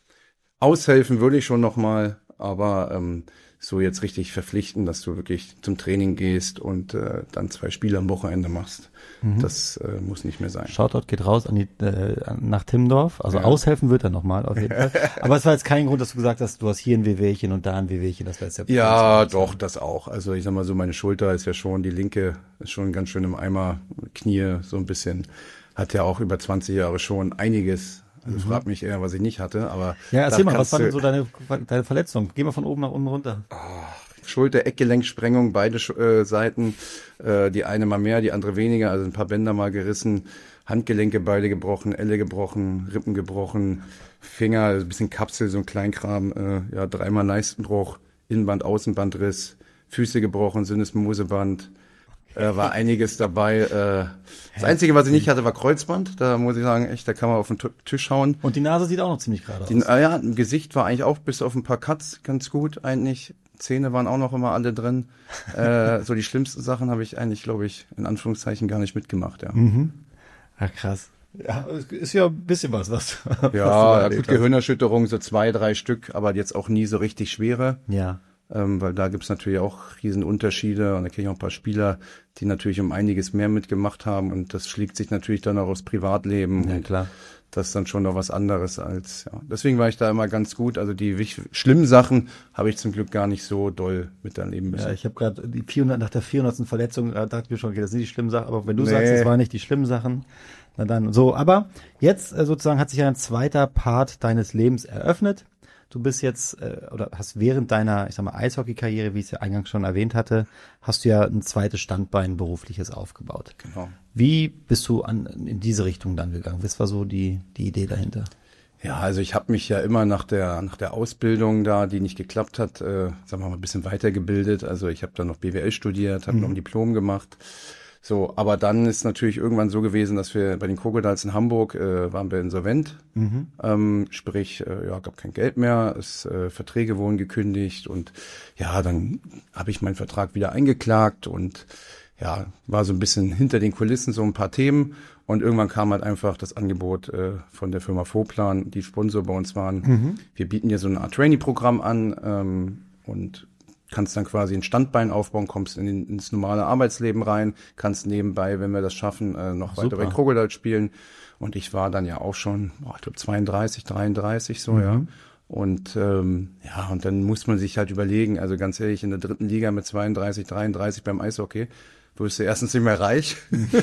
aushelfen würde ich schon noch mal, aber ähm, so jetzt richtig verpflichten, dass du wirklich zum Training gehst und äh, dann zwei Spiele am Wochenende machst. Das äh, muss nicht mehr sein. Shoutout geht raus an die, äh, nach Timmendorf. Also Ja. aushelfen wird er nochmal auf jeden Fall. Aber es war jetzt kein Grund, dass du gesagt hast, du hast hier ein Wehwehchen und da ein Wehwehchen. Das wäre jetzt ja. Ja, doch, das auch. Also ich sag mal so, meine Schulter ist ja schon, die linke ist schon ganz schön im Eimer, Knie so ein bisschen, hat ja auch über zwanzig Jahre schon einiges. Also frag mich eher, was ich nicht hatte, aber Ja, erzähl da mal, was kannst war denn du- so deine, deine Verletzung? Geh mal von oben nach unten runter. Schulter, Eckgelenksprengung, beide Sch- äh, Seiten, äh, die eine mal mehr, die andere weniger, also ein paar Bänder mal gerissen, Handgelenke beide gebrochen, Elle gebrochen, Rippen gebrochen, Finger, also ein bisschen Kapsel, so ein Kleinkram, äh, ja, dreimal Leistenbruch, Innenband, Außenbandriss, Füße gebrochen, Syndesmoseband, äh, war einiges dabei. Äh, das Einzige, was ich nicht hatte, war Kreuzband, da muss ich sagen, echt, da kann man auf den T- Tisch hauen. Und die Nase sieht auch noch ziemlich gerade Die, aus. ah ja, im Gesicht war eigentlich auch bis auf ein paar Cuts ganz gut eigentlich. Zähne waren auch noch immer alle drin. äh, so die schlimmsten Sachen habe ich eigentlich, glaube ich, in Anführungszeichen gar nicht mitgemacht, ja. Ach, krass. Ja, es ist ja ein bisschen was, was. was du Ja, da ja erlebt gut, Gehirnerschütterung, so zwei, drei Stück, aber jetzt auch nie so richtig schwere. hast. Ja. Ähm, weil da gibt's natürlich auch riesen Unterschiede und da kenne ich auch ein paar Spieler, die natürlich um einiges mehr mitgemacht haben und das schlägt sich natürlich dann auch aufs Privatleben. Ja, und klar. Das ist dann schon noch was anderes als, ja. Deswegen war ich da immer ganz gut. Also die wich- schlimmen Sachen habe ich zum Glück gar nicht so doll miterleben müssen. Ja, ich habe gerade die vierhundert nach der vierhundertsten Verletzung, da dachte ich mir schon, okay, das sind die schlimmen Sachen, aber wenn du Nee. sagst, es waren nicht die schlimmen Sachen, na dann so. Aber jetzt äh, sozusagen hat sich ja ein zweiter Part deines Lebens eröffnet. Du bist jetzt, äh, oder hast während deiner, ich sag mal, Eishockey-Karriere, wie ich es ja eingangs schon erwähnt hatte, hast du ja ein zweites Standbein berufliches aufgebaut. Genau. Wie bist du an, in diese Richtung dann gegangen? Was war so die, die Idee dahinter? Ja, also ich habe mich ja immer nach der nach der Ausbildung da, die nicht geklappt hat, äh, sagen wir mal, ein bisschen weitergebildet. Also ich habe dann noch B W L studiert, habe noch ein Diplom gemacht. So, aber dann ist natürlich irgendwann so gewesen, dass wir bei den Crocodiles in Hamburg äh, waren wir insolvent. Ähm, sprich, äh, ja, gab kein Geld mehr, es, äh, Verträge wurden gekündigt und ja, dann habe ich meinen Vertrag wieder eingeklagt und ja, war so ein bisschen hinter den Kulissen so ein paar Themen und irgendwann kam halt einfach das Angebot äh, von der Firma Voplan, die Sponsor bei uns waren. Wir bieten dir so eine Art Trainee-Programm an ähm, und kannst dann quasi ein Standbein aufbauen, kommst in den, ins normale Arbeitsleben rein, kannst nebenbei, wenn wir das schaffen, äh, noch weiter bei super. Crocodiles spielen. Und ich war dann ja auch schon, oh, ich glaube zweiunddreißig, dreiunddreißig so, ja. Und ähm, ja, und dann muss man sich halt überlegen, also ganz ehrlich, in der dritten Liga mit zweiunddreißig, dreiunddreißig beim Eishockey, wirst du erstens nicht mehr reich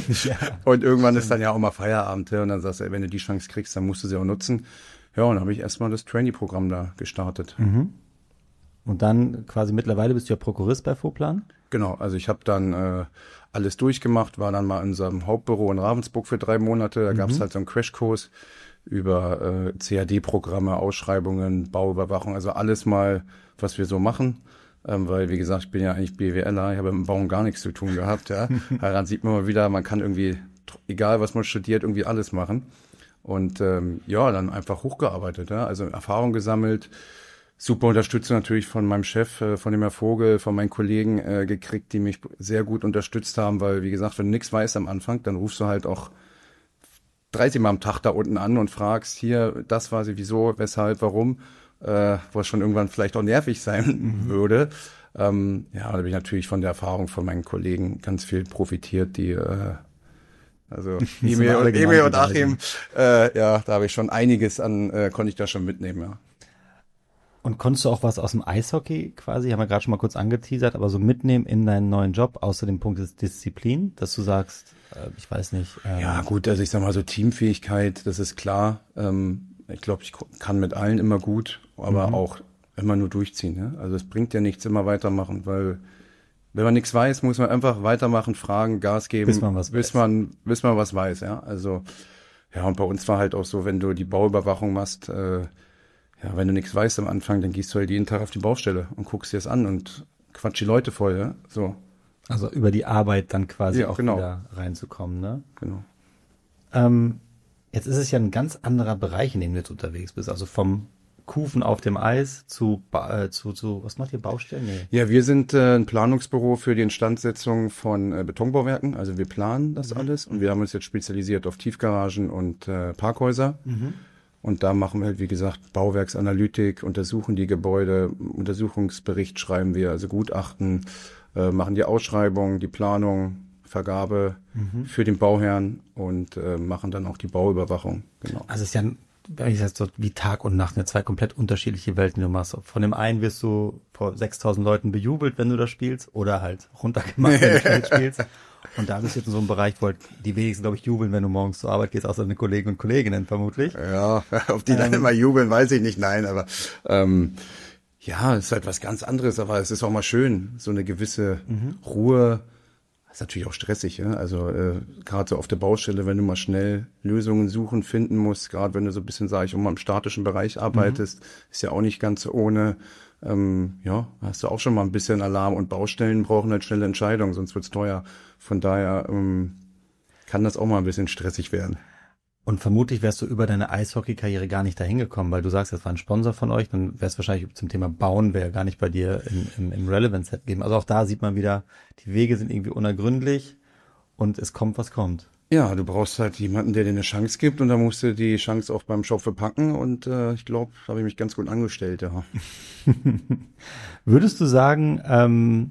und irgendwann ist dann ja auch mal Feierabend, ja, und dann sagst du, ey, wenn du die Chance kriegst, dann musst du sie auch nutzen. Ja, und dann habe ich erstmal das Trainee-Programm da gestartet. Und dann quasi mittlerweile bist du ja Prokurist bei Voplan. Genau, also ich habe dann äh, alles durchgemacht, war dann mal in unserem Hauptbüro in Ravensburg für drei Monate. Da gab es halt so einen Crashkurs über äh, C A D-Programme, Ausschreibungen, Bauüberwachung, also alles mal, was wir so machen. Ähm, weil, wie gesagt, ich bin ja eigentlich BWLer, ich habe mit dem Bauen gar nichts zu tun gehabt. Ja. Daran sieht man mal wieder, man kann irgendwie, egal was man studiert, irgendwie alles machen. Und ähm, ja, dann einfach hochgearbeitet, ja. Also Erfahrung gesammelt, super Unterstützung natürlich von meinem Chef, äh, von dem Herr Vogel, von meinen Kollegen äh, gekriegt, die mich sehr gut unterstützt haben, weil, wie gesagt, wenn du nichts weißt am Anfang, dann rufst du halt auch dreißig Mal am Tag da unten an und fragst, hier, das war sie, wieso, weshalb, warum, äh, was schon irgendwann vielleicht auch nervig sein mhm. würde. Ähm, ja, da habe ich natürlich von der Erfahrung von meinen Kollegen ganz viel profitiert, die äh, also Emil und, Emil und Achim, äh, ja, da habe ich schon einiges an, äh, konnte ich da schon mitnehmen, ja. Und konntest du auch was aus dem Eishockey quasi, haben wir gerade schon mal kurz angeteasert, aber so mitnehmen in deinen neuen Job, außer dem Punkt des Disziplin, dass du sagst, äh, ich weiß nicht. Ähm, ja gut, also ich sag mal so Teamfähigkeit, das ist klar. Ähm, ich glaube, ich kann mit allen immer gut, aber mhm. auch immer nur durchziehen. Ne? Also es bringt ja nichts, immer weitermachen, weil wenn man nichts weiß, muss man einfach weitermachen, fragen, Gas geben, bis man was bis weiß. man, bis man was weiß. Ja, also ja, und bei uns war halt auch so, wenn du die Bauüberwachung machst, äh, ja, wenn du nichts weißt am Anfang, dann gehst du halt jeden Tag auf die Baustelle und guckst dir das an und quatsch die Leute voll, ja, so. Also über die Arbeit dann quasi ja, auch genau. wieder reinzukommen, ne? Genau. Ähm, jetzt ist es ja ein ganz anderer Bereich, in dem du jetzt unterwegs bist, also vom Kufen auf dem Eis zu, äh, zu, zu, was macht ihr, Baustellen? Nee. Ja, wir sind äh, ein Planungsbüro für die Instandsetzung von äh, Betonbauwerken, also wir planen das mhm. alles und wir haben uns jetzt spezialisiert auf Tiefgaragen und äh, Parkhäuser. Mhm. Und da machen wir halt, wie gesagt, Bauwerksanalytik, untersuchen die Gebäude, Untersuchungsbericht schreiben wir, also Gutachten, äh, machen die Ausschreibung, die Planung, Vergabe mhm. für den Bauherrn und äh, machen dann auch die Bauüberwachung. Genau. Also es ist ja, wenn ich das so wie Tag und Nacht, eine zwei komplett unterschiedliche Welten, die du machst. Von dem einen wirst du vor sechstausend Leuten bejubelt, wenn du da spielst, oder halt runtergemacht, wenn du mitspielst. Und da bist du jetzt in so einem Bereich, wo halt die wenigsten, glaube ich, jubeln, wenn du morgens zur Arbeit gehst, außer deine Kollegen und Kolleginnen vermutlich. Ja, ob die ähm, dann immer jubeln, weiß ich nicht, nein, aber ähm, ja, es ist halt was ganz anderes, aber es ist auch mal schön, so eine gewisse mhm. Ruhe. Das ist natürlich auch stressig, ja? Also äh, gerade so auf der Baustelle, wenn du mal schnell Lösungen suchen, finden musst, gerade wenn du so ein bisschen, sag ich, um im statischen Bereich arbeitest, mhm. ist ja auch nicht ganz so ohne. Ähm, ja, hast du auch schon mal ein bisschen Alarm und Baustellen brauchen halt schnelle Entscheidungen, sonst wird's teuer. Von daher ähm, kann das auch mal ein bisschen stressig werden. Und vermutlich wärst du über deine Eishockey-Karriere gar nicht dahin gekommen, weil du sagst, das war ein Sponsor von euch, dann wär's wahrscheinlich zum Thema Bauen, wäre gar nicht bei dir im, im, im Relevance-Set geben. Also auch da sieht man wieder, die Wege sind irgendwie unergründlich und es kommt, was kommt. Ja, du brauchst halt jemanden, der dir eine Chance gibt und da musst du die Chance auch beim Schopfe packen und äh, ich glaube, da habe ich mich ganz gut angestellt, ja. Würdest du sagen, ähm,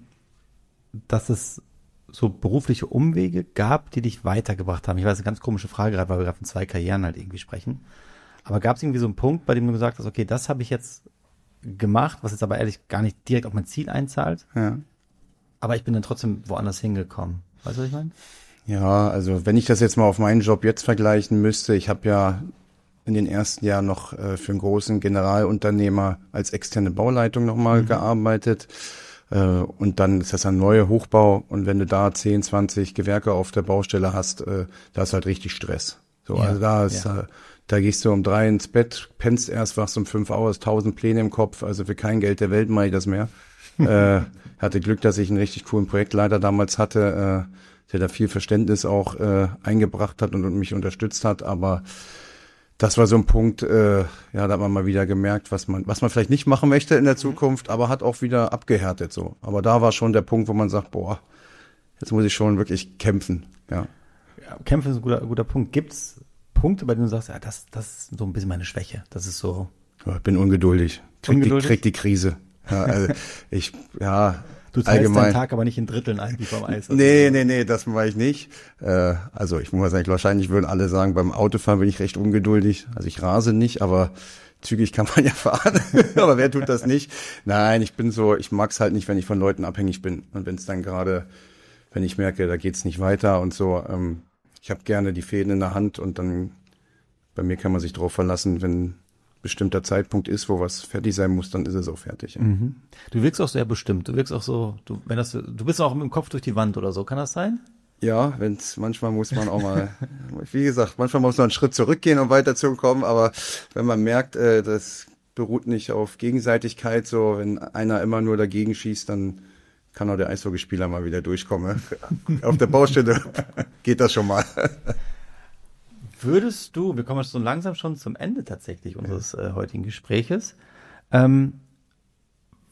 dass es so berufliche Umwege gab, die dich weitergebracht haben? Ich weiß, eine ganz komische Frage gerade, weil wir gerade von zwei Karrieren halt irgendwie sprechen. Aber gab es irgendwie so einen Punkt, bei dem du gesagt hast, okay, das habe ich jetzt gemacht, was jetzt aber ehrlich gar nicht direkt auf mein Ziel einzahlt, ja. aber ich bin dann trotzdem woanders hingekommen. Weißt du, was ich meine? Ja, also wenn ich das jetzt mal auf meinen Job jetzt vergleichen müsste, ich habe ja in den ersten Jahren noch äh, für einen großen Generalunternehmer als externe Bauleitung nochmal mhm. gearbeitet. Äh, und dann ist das ein neuer Hochbau. Und wenn du da zehn, zwanzig Gewerke auf der Baustelle hast, äh, da ist halt richtig Stress. So, ja, also da ist, ja. äh, da gehst du um drei ins Bett, pennst erst, wachst um fünf aus, tausend Pläne im Kopf. Also für kein Geld der Welt mache ich das mehr. äh, hatte Glück, dass ich einen richtig coolen Projektleiter damals hatte, äh, der da viel Verständnis auch äh, eingebracht hat und, und mich unterstützt hat, aber das war so ein Punkt, äh, ja, da hat man mal wieder gemerkt, was man was man vielleicht nicht machen möchte in der Zukunft, aber hat auch wieder abgehärtet so. Aber da war schon der Punkt, wo man sagt, boah, jetzt muss ich schon wirklich kämpfen, ja. Ja, kämpfen ist ein guter, guter Punkt. Gibt's Punkte, bei denen du sagst, ja, das, das ist so ein bisschen meine Schwäche, das ist so... Ja, ich bin ungeduldig, krieg, ungeduldig? Die, krieg die Krise. Ja, also ich, ja... Du teilst deinen Tag aber nicht in Dritteln ein, wie beim Eis. Nee, nee, nee, das mache ich nicht. Äh, also ich muss mal sagen, wahrscheinlich würden alle sagen, beim Autofahren bin ich recht ungeduldig. Also ich rase nicht, aber zügig kann man ja fahren. Aber wer tut das nicht? Nein, ich bin so, ich mag's halt nicht, wenn ich von Leuten abhängig bin. Und wenn es dann gerade, wenn ich merke, da geht's nicht weiter und so. Ähm, ich habe gerne die Fäden in der Hand und dann, bei mir kann man sich drauf verlassen, wenn bestimmter Zeitpunkt ist, wo was fertig sein muss, dann ist es auch fertig. Ja. Mhm. Du wirkst auch sehr bestimmt. Du wirkst auch so, du, wenn das, du bist auch mit dem Kopf durch die Wand oder so. Kann das sein? Ja, wenn's, manchmal muss man auch mal, wie gesagt, manchmal muss man einen Schritt zurückgehen, um weiterzukommen, aber wenn man merkt, äh, das beruht nicht auf Gegenseitigkeit, so, wenn einer immer nur dagegen schießt, dann kann auch der Eishockeyspieler mal wieder durchkommen. Auf der Baustelle geht das schon mal. Würdest du, wir kommen jetzt so langsam schon zum Ende tatsächlich unseres äh, heutigen Gespräches, ähm,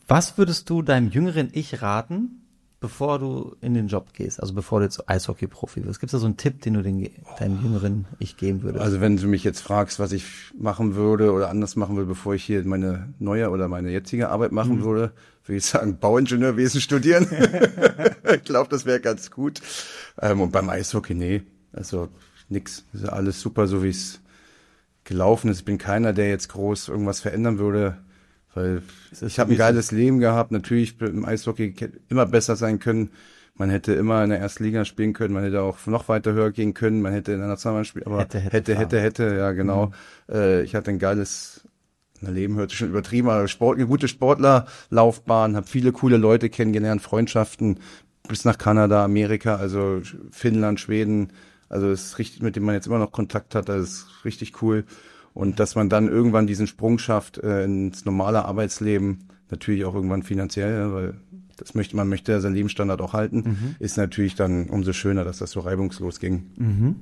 Was würdest du deinem jüngeren Ich raten, bevor du in den Job gehst, also bevor du jetzt Eishockey-Profi wirst? Gibt es da so einen Tipp, den du den, deinem jüngeren Ich geben würdest? Also wenn du mich jetzt fragst, was ich machen würde oder anders machen würde, bevor ich hier meine neue oder meine jetzige Arbeit machen mhm. würde, würde ich sagen, Bauingenieurwesen studieren. Ich glaube, das wäre ganz gut. Ähm, und beim Eishockey, nee, also nix. Das ist alles super, so wie es gelaufen ist. Ich bin keiner, der jetzt groß irgendwas verändern würde. Weil ich habe ein geiles Leben gehabt. Natürlich im Eishockey immer besser sein können. Man hätte immer in der ersten Liga spielen können. Man hätte auch noch weiter höher gehen können. Man hätte in der Nationalmannschaft spielen. Aber hätte, hätte, hätte, hätte, hätte, ja genau. Mhm. Äh, ich hatte ein geiles Leben, hört sich schon übertrieben, aber Sport, eine gute Sportlerlaufbahn, habe viele coole Leute kennengelernt, Freundschaften bis nach Kanada, Amerika, also Finnland, Schweden. Also es ist richtig, mit dem man jetzt immer noch Kontakt hat. Das ist richtig cool. Und dass man dann irgendwann diesen Sprung schafft äh, ins normale Arbeitsleben, natürlich auch irgendwann finanziell, ja, weil das möchte man möchte ja seinen Lebensstandard auch halten, mhm. ist natürlich dann umso schöner, dass das so reibungslos ging. Mhm.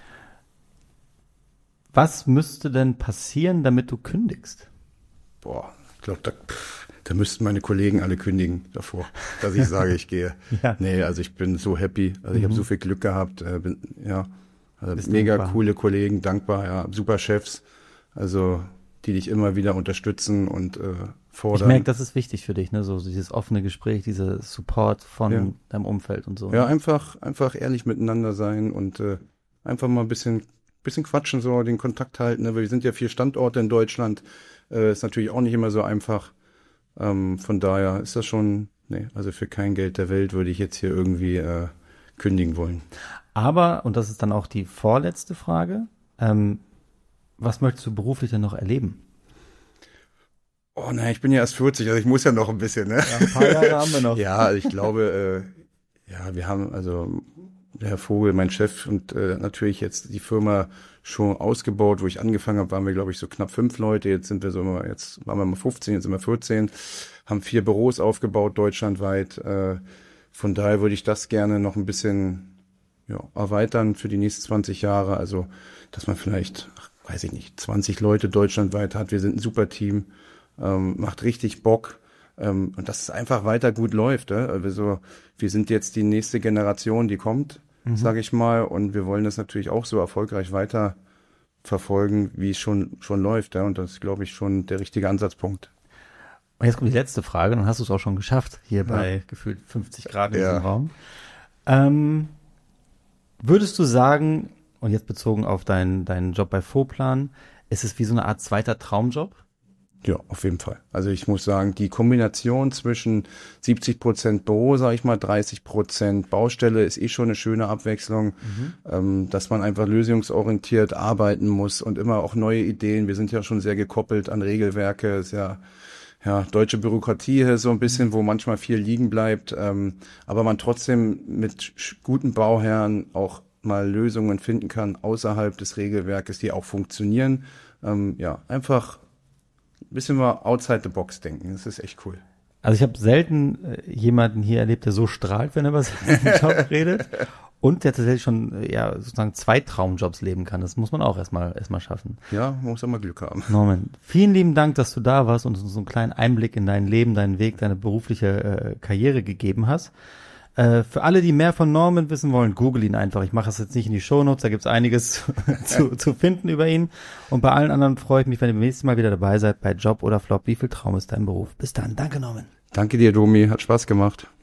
Was müsste denn passieren, damit du kündigst? Boah, ich glaube, da, da müssten meine Kollegen alle kündigen davor, dass ich sage, ich gehe. Ja. Nee, also ich bin so happy, also ich mhm. habe so viel Glück gehabt, äh, bin, ja, also mega dankbar. Coole Kollegen, dankbar, ja, super Chefs. Also, die dich immer wieder unterstützen und äh, fordern. Ich merke, das ist wichtig für dich, ne? So dieses offene Gespräch, dieser Support von ja. deinem Umfeld und so. Ja, einfach, einfach ehrlich miteinander sein und äh, einfach mal ein bisschen, bisschen quatschen, so den Kontakt halten. Ne? Wir sind ja vier Standorte in Deutschland. Äh, ist natürlich auch nicht immer so einfach. Ähm, von daher ist das schon, nee, also für kein Geld der Welt würde ich jetzt hier irgendwie äh, kündigen wollen. Aber, und das ist dann auch die vorletzte Frage, ähm, was möchtest du beruflich denn noch erleben? Oh nein, ich bin ja erst vierzig, also ich muss ja noch ein bisschen, ne? Ja, ein paar Jahre haben wir noch. Ja, ich glaube, äh, ja, wir haben, also der Herr Vogel, mein Chef und äh, natürlich jetzt die Firma schon ausgebaut. Wo ich angefangen habe, waren wir, glaube ich, so knapp fünf Leute. Jetzt sind wir so immer, jetzt waren wir mal fünfzehn, jetzt sind wir vierzehn. Haben vier Büros aufgebaut, deutschlandweit. Äh, von daher würde ich das gerne noch ein bisschen ja, erweitern für die nächsten zwanzig Jahre. Also, dass man vielleicht, ach, weiß ich nicht, zwanzig Leute deutschlandweit hat. Wir sind ein super Team, ähm, macht richtig Bock. Ähm, und dass es einfach weiter gut läuft. Äh? Also, wir sind jetzt die nächste Generation, die kommt, mhm. sage ich mal. Und wir wollen das natürlich auch so erfolgreich weiter verfolgen, wie es schon schon läuft. Ja? Und das ist, glaube ich, schon der richtige Ansatzpunkt. Und jetzt kommt die letzte Frage, dann hast du es auch schon geschafft, hier ja. bei gefühlt fünfzig Grad in ja. diesem Raum. Ähm, würdest du sagen, und jetzt bezogen auf deinen deinen Job bei Foplan, ist es wie so eine Art zweiter Traumjob? Ja, auf jeden Fall. Also ich muss sagen, die Kombination zwischen siebzig Prozent Büro, sage ich mal, dreißig Prozent Baustelle ist eh schon eine schöne Abwechslung, mhm. ähm, dass man einfach lösungsorientiert arbeiten muss und immer auch neue Ideen. Wir sind ja schon sehr gekoppelt an Regelwerke, ist ja ja deutsche Bürokratie hier so ein bisschen, wo manchmal viel liegen bleibt, ähm, aber man trotzdem mit guten Bauherren auch mal Lösungen finden kann außerhalb des Regelwerkes, die auch funktionieren. Ähm, ja, einfach ein bisschen mal outside the box denken. Das ist echt cool. Also ich habe selten äh, jemanden hier erlebt, der so strahlt, wenn er über seinen Job redet. Und der tatsächlich schon äh, ja sozusagen zwei Traumjobs leben kann. Das muss man auch erstmal erstmal schaffen. Ja, man muss auch mal Glück haben. Norman, vielen lieben Dank, dass du da warst und uns so einen kleinen Einblick in dein Leben, deinen Weg, deine berufliche äh, Karriere gegeben hast. Äh, für alle, die mehr von Norman wissen wollen, google ihn einfach. Ich mache das jetzt nicht in die Shownotes, da gibt's einiges zu, zu finden über ihn. Und bei allen anderen freue ich mich, wenn ihr beim nächsten Mal wieder dabei seid bei Job oder Flop. Wie viel Traum ist dein Beruf? Bis dann. Danke, Norman. Danke dir, Domi. Hat Spaß gemacht.